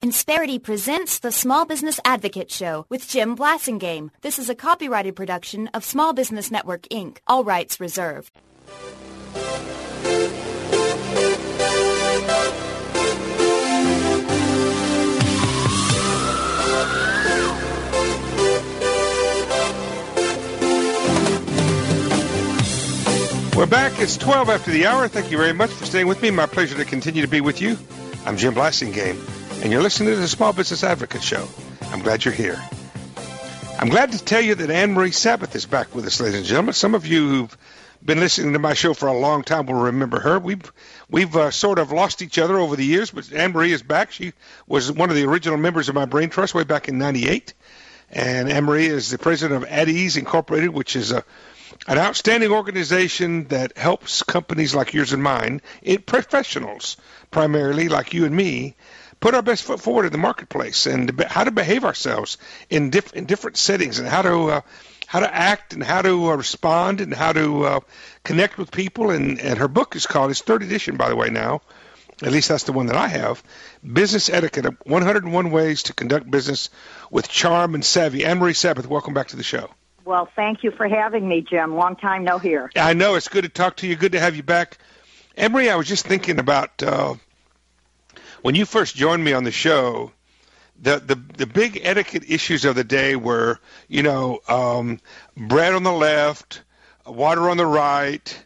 Insperity presents the Small Business Advocate Show with Jim Blasingame. This is a copyrighted production of Small Business Network, Inc., all rights reserved. We're back. It's 12 after the hour. Thank you very much for staying with me. My pleasure to continue to be with you. I'm Jim Blasingame, and you're listening to the Small Business Advocate Show. I'm glad you're here. I'm glad to tell you that Anne-Marie Sabath is back with us, ladies and gentlemen. Some of you who've been listening to my show for a long time will remember her. We've sort of lost each other over the years, but Anne-Marie is back. She was one of the original members of my Brain Trust way back in 98. And Anne-Marie is the president of At Ease Incorporated, which is an outstanding organization that helps companies like yours and mine, professionals primarily like you and me, put our best foot forward in the marketplace and how to behave ourselves in different settings and how to act and how to respond and how to connect with people. And her book is called, it's third edition, by the way, now. At least that's the one that I have. Business Etiquette, 101 Ways to Conduct Business with Charm and Savvy. Anne-Marie Sabath, welcome back to the show. Well, thank you for having me, Jim. Long time no hear. I know. It's good to talk to you. Good to have you back. Anne-Marie, I was just thinking about when you first joined me on the show, the big etiquette issues of the day were, bread on the left, water on the right,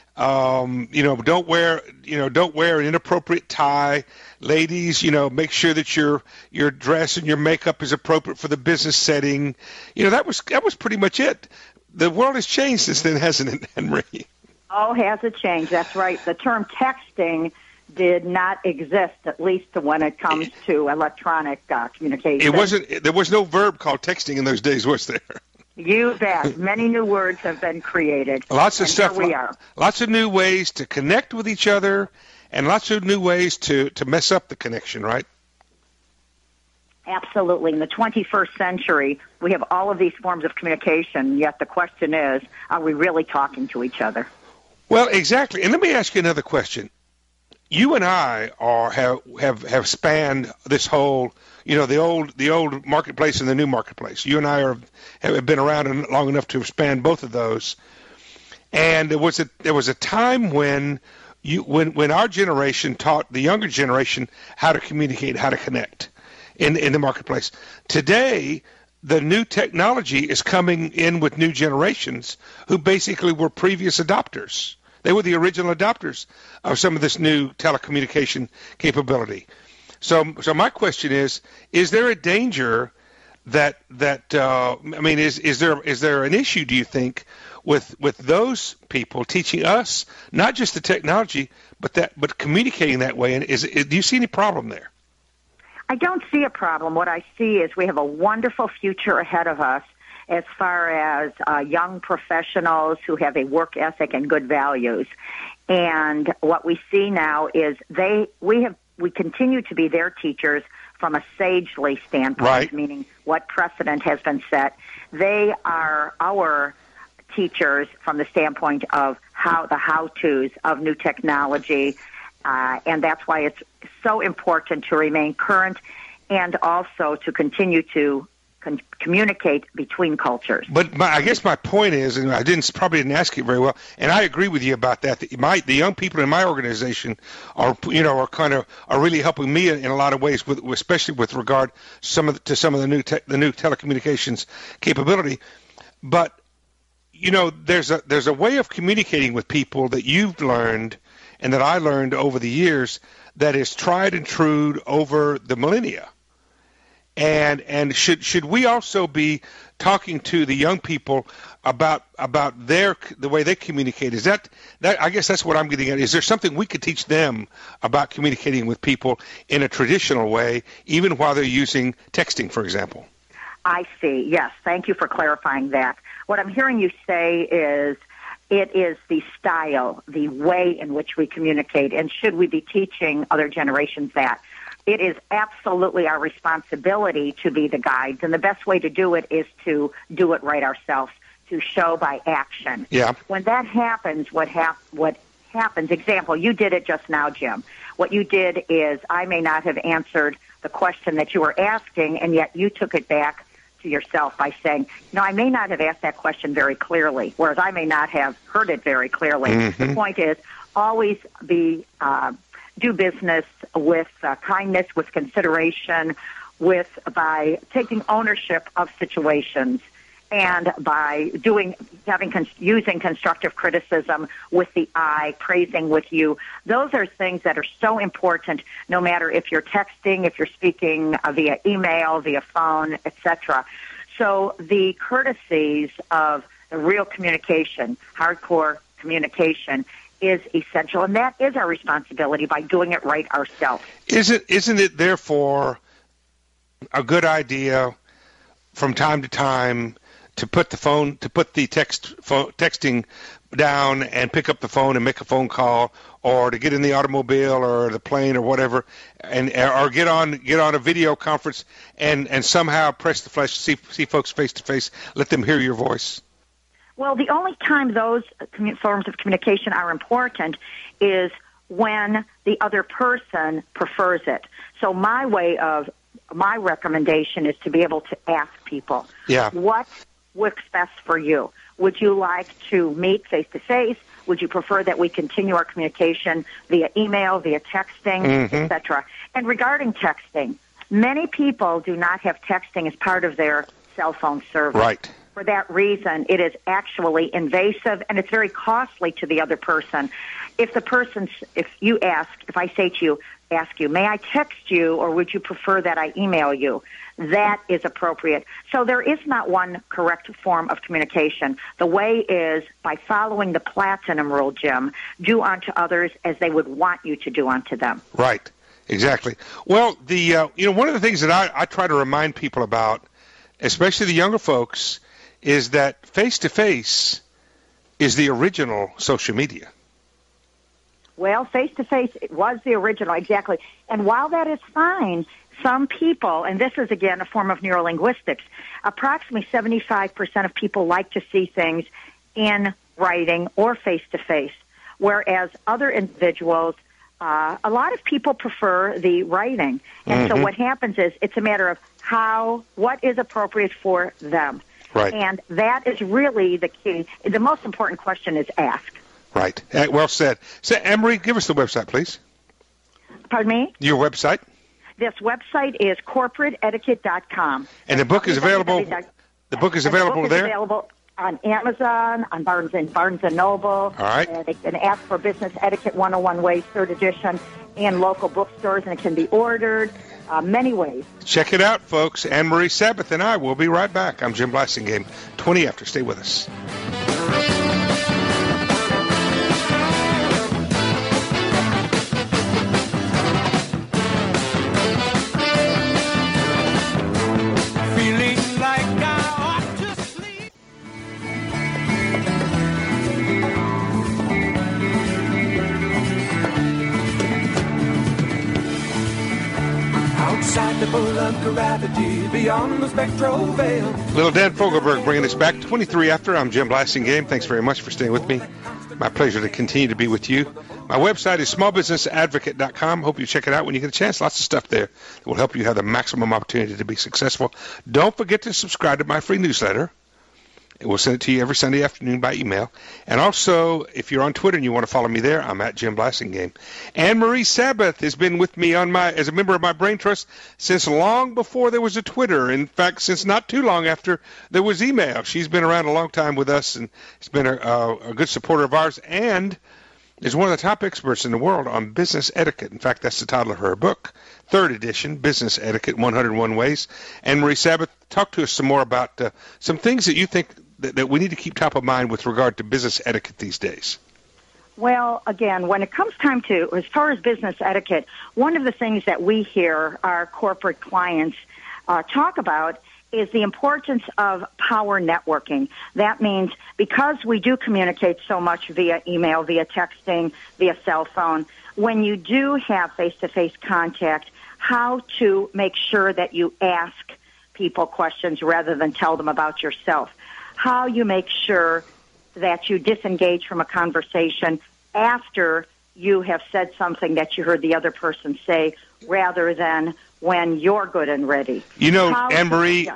don't wear an inappropriate tie. Ladies, make sure that your dress and your makeup is appropriate for the business setting. That was pretty much it. The world has changed since then, hasn't it, Anne-Marie? Oh, has it changed? That's right. The term texting did not exist, at least when it comes to electronic communication. There was no verb called texting in those days, was there? You bet. Many new words have been created. Lots of stuff. Here we are. Lots of new ways to connect with each other and lots of new ways to mess up the connection, right? Absolutely. In the 21st century, we have all of these forms of communication, yet the question is, are we really talking to each other? Well, exactly. And let me ask you another question. You and I have spanned this whole, the old marketplace and the new marketplace. You and I have been around long enough to have spanned both of those. And there was a time when our generation taught the younger generation how to communicate, how to connect in the marketplace. Today, the new technology is coming in with new generations who basically were previous adopters. They were the original adopters of some of this new telecommunication capability. So my question is there a danger is there an issue, do you think, with those people teaching us not just the technology, but communicating that way? And do you see any problem there? I don't see a problem. What I see is we have a wonderful future ahead of us as far as young professionals who have a work ethic and good values. And what we see now is we continue to be their teachers from a sagely standpoint, right, meaning what precedent has been set. They are our teachers from the standpoint of the how-tos of new technology, and that's why it's so important to remain current and also to continue to communicate between cultures. But I guess my point is, and I probably didn't ask it very well, and I agree with you about that. The young people in my organization are really helping me in a lot of ways, especially with regard to some of the new telecommunications capability. But there's a way of communicating with people that you've learned and that I learned over the years that is tried and true over the millennia. And should we also be talking to the young people about the way they communicate? Is that I guess that's what I'm getting at. Is there something we could teach them about communicating with people in a traditional way, even while they're using texting, for example? I see. Yes. Thank you for clarifying that. What I'm hearing you say is it is the style, the way in which we communicate, and should we be teaching other generations that? It is absolutely our responsibility to be the guides, and the best way to do it is to do it right ourselves, to show by action. Yeah. When that happens, what happens, example, you did it just now, Jim. What you did is I may not have answered the question that you were asking, and yet you took it back to yourself by saying, no, I may not have asked that question very clearly, whereas I may not have heard it very clearly. Mm-hmm. The point is, always do business with kindness, with consideration, by taking ownership of situations, and by using constructive criticism with the I, praising with you. Those are things that are so important, no matter if you're texting, if you're speaking via email, via phone, etc. So the courtesies of the real communication, hardcore communication, is essential, and that is our responsibility by doing it right ourselves. Isn't it therefore a good idea from time to time to put the texting down and pick up the phone and make a phone call, or to get in the automobile or the plane or whatever, or get on a video conference and somehow press the flesh, see folks face to face, let them hear your voice? Well, the only time those forms of communication are important is when the other person prefers it. So my recommendation is to be able to ask people, what works best for you? Would you like to meet face-to-face? Would you prefer that we continue our communication via email, via texting, etc.? And regarding texting, many people do not have texting as part of their cell phone service. Right. For that reason, it is actually invasive, and it's very costly to the other person. If I say to you, ask you, may I text you, or would you prefer that I email you? That is appropriate. So there is not one correct form of communication. The way is by following the platinum rule, Jim, do unto others as they would want you to do unto them. Right. Exactly. Well, one of the things that I try to remind people about, especially the younger folks, is that face-to-face is the original social media. Well, face-to-face was the original, exactly. And while that is fine, some people, and this is, again, a form of neurolinguistics, approximately 75% of people like to see things in writing or face-to-face, whereas other individuals, a lot of people prefer the writing. And so what happens is it's a matter of what is appropriate for them. Right. And that is really the key. The most important question is ask. Right. Well said. So, Anne-Marie, give us the website, please. Pardon me? Your website. This website is corporateetiquette.com. And the book is available. The book is available there. Available on Amazon, on Barnes & Noble. All right. They can ask for Business Etiquette 101 Ways, 3rd edition, in local bookstores, and it can be ordered many ways. Check it out, folks. Anne-Marie Sabath and I will be right back. I'm Jim Blasingame, 20 after. Stay with us. The pull of gravity beyond the spectral veil. Little Dan Fogelberg bringing us back 23 after. I'm Jim Blasingame. Thanks very much for staying with me. My pleasure to continue to be with you. My website is smallbusinessadvocate.com. Hope you check it out when you get a chance. Lots of stuff there that will help you have the maximum opportunity to be successful. Don't forget to subscribe to my free newsletter. We'll send it to you every Sunday afternoon by email. And also, if you're on Twitter and you want to follow me there, I'm at Jim Blasingame. Anne-Marie Sabath has been with me as a member of my Brain Trust since long before there was a Twitter. In fact, since not too long after there was email. She's been around a long time with us and has been a good supporter of ours and is one of the top experts in the world on business etiquette. In fact, that's the title of her book, 3rd edition, Business Etiquette 101 Ways. Anne-Marie Sabath, talk to us some more about some things that you think that we need to keep top of mind with regard to business etiquette these days. Well, again, when it comes time to, as far as business etiquette, one of the things that we hear our corporate clients talk about is the importance of power networking. That means because we do communicate so much via email, via texting, via cell phone, when you do have face-to-face contact, how to make sure that you ask people questions rather than tell them about yourself. How you make sure that you disengage from a conversation after you have said something that you heard the other person say rather than when you're good and ready. You know, Anne-Marie,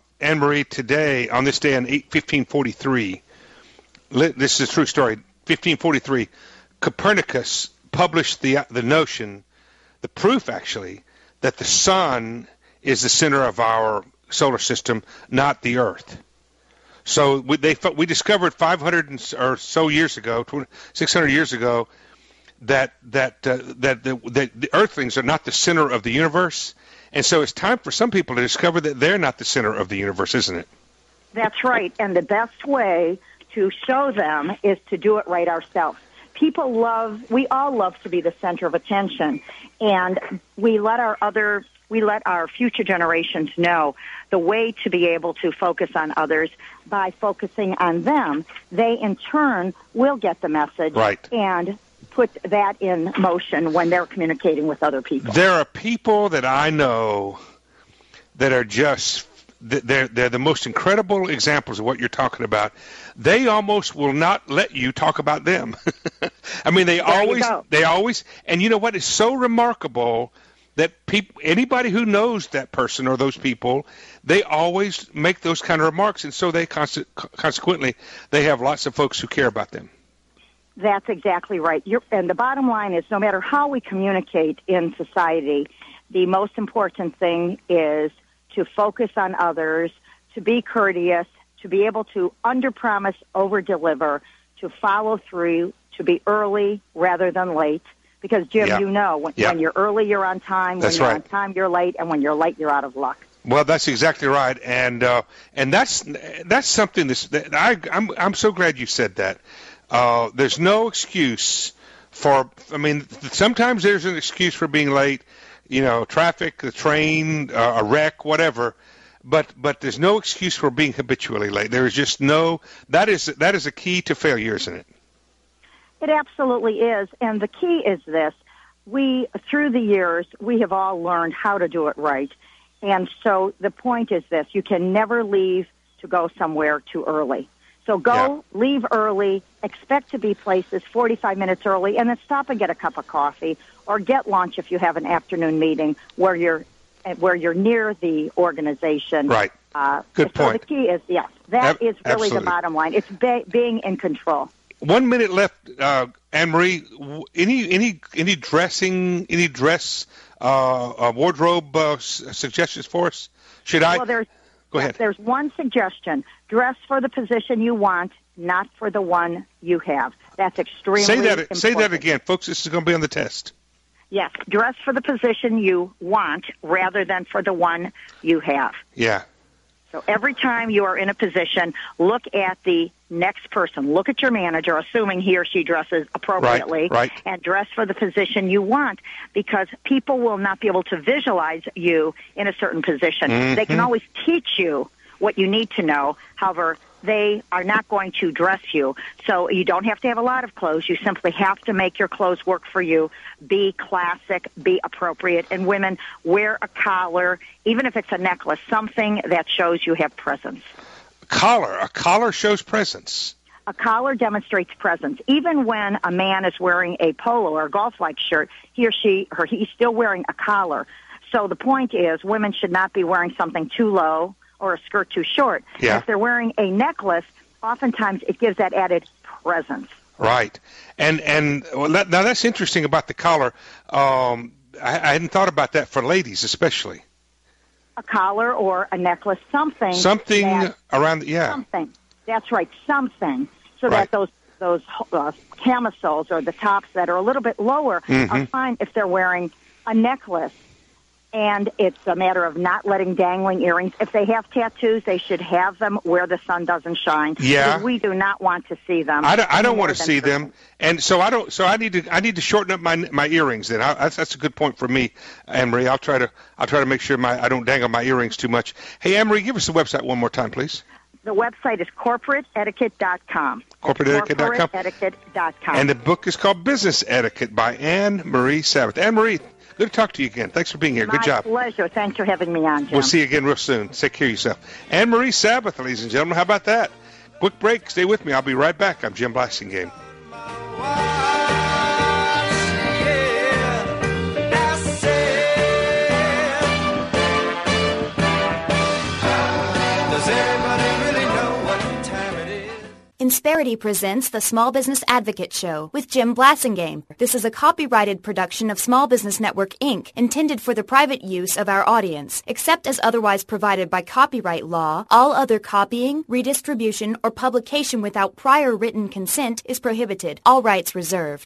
today, on this day in 1543, this is a true story, 1543, Copernicus published the notion, the proof actually, that the sun is the center of our solar system, not the Earth. So we discovered 500 or so years ago, 600 years ago, that the Earthlings are not the center of the universe, and so it's time for some people to discover that they're not the center of the universe, isn't it? That's right, and the best way to show them is to do it right ourselves. We all love to be the center of attention, and we let our future generations know the way to be able to focus on others by focusing on them. They, in turn, will get the message and put that in motion when they're communicating with other people. There are people that I know that are just, they're the most incredible examples of what you're talking about. They almost will not let you talk about them. I mean, they always, and you know what is so remarkable that anybody who knows that person or those people, they always make those kind of remarks, and so they consequently, they have lots of folks who care about them. That's exactly right. And the bottom line is, no matter how we communicate in society, the most important thing is to focus on others, to be courteous, to be able to under-promise, over-deliver, to follow through, to be early rather than late. Because, Jim, you know, when you're early, you're on time. When you're on time, you're late. And when you're late, you're out of luck. Well, that's exactly right. And that's something that I'm so glad you said that. There's no excuse for, sometimes there's an excuse for being late, traffic, the train, a wreck, whatever. But there's no excuse for being habitually late. There is just that is a key to failure, isn't it? It absolutely is. And the key is this. Through the years, we have all learned how to do it right. And so the point is this. You can never leave to go somewhere too early. So leave early, expect to be places 45 minutes early, and then stop and get a cup of coffee or get lunch if you have an afternoon meeting where you're near the organization. Right. Good point. So the key is, that is really the bottom line. It's being in control. 1 minute left, Anne-Marie. Any dress wardrobe suggestions for us? Should I? Well, go ahead. There's one suggestion: dress for the position you want, not for the one you have. That's extremely important. Say that again, folks. This is going to be on the test. Yes, dress for the position you want rather than for the one you have. Yeah. So every time you are in a position, look at the next person. Look at your manager, assuming he or she dresses appropriately, and dress for the position you want, because people will not be able to visualize you in a certain position. Mm-hmm. They can always teach you what you need to know. However, they are not going to dress you. So you don't have to have a lot of clothes. You simply have to make your clothes work for you. Be classic, be appropriate. And women, wear a collar, even if it's a necklace, something that shows you have presence. A collar shows presence. A collar demonstrates presence. Even when a man is wearing a polo or a golf-like shirt, he's still wearing a collar. So the point is, women should not be wearing something too low or a skirt too short. Yeah. If they're wearing a necklace, oftentimes it gives that added presence. Right. And now that's interesting about the collar. I hadn't thought about that for ladies especially. A collar or a necklace, something around, something. That's right, something. So that those camisoles or the tops that are a little bit lower are fine if they're wearing a necklace. And it's a matter of not letting dangling earrings. If they have tattoos, they should have them where the sun doesn't shine. Yeah, because we do not want to see them. I don't want to see them, and so I don't. So I need to shorten up my earrings. Then that's a good point for me, Anne-Marie. I'll try to make sure I don't dangle my earrings too much. Hey, Anne-Marie, give us the website one more time, please. The website is corporateetiquette.com. Corporateetiquette.com. Corporateetiquette.com. And the book is called Business Etiquette by Anne-Marie Sabath. Anne-Marie, good to talk to you again. Thanks for being here. Good job. My pleasure. Thanks for having me on, Jim. We'll see you again real soon. Take care of yourself. Anne-Marie Sabath, ladies and gentlemen. How about that? Quick break. Stay with me. I'll be right back. I'm Jim Blasingame. Insperity presents the Small Business Advocate Show with Jim Blasingame. This is a copyrighted production of Small Business Network, Inc., intended for the private use of our audience. Except as otherwise provided by copyright law, all other copying, redistribution, or publication without prior written consent is prohibited. All rights reserved.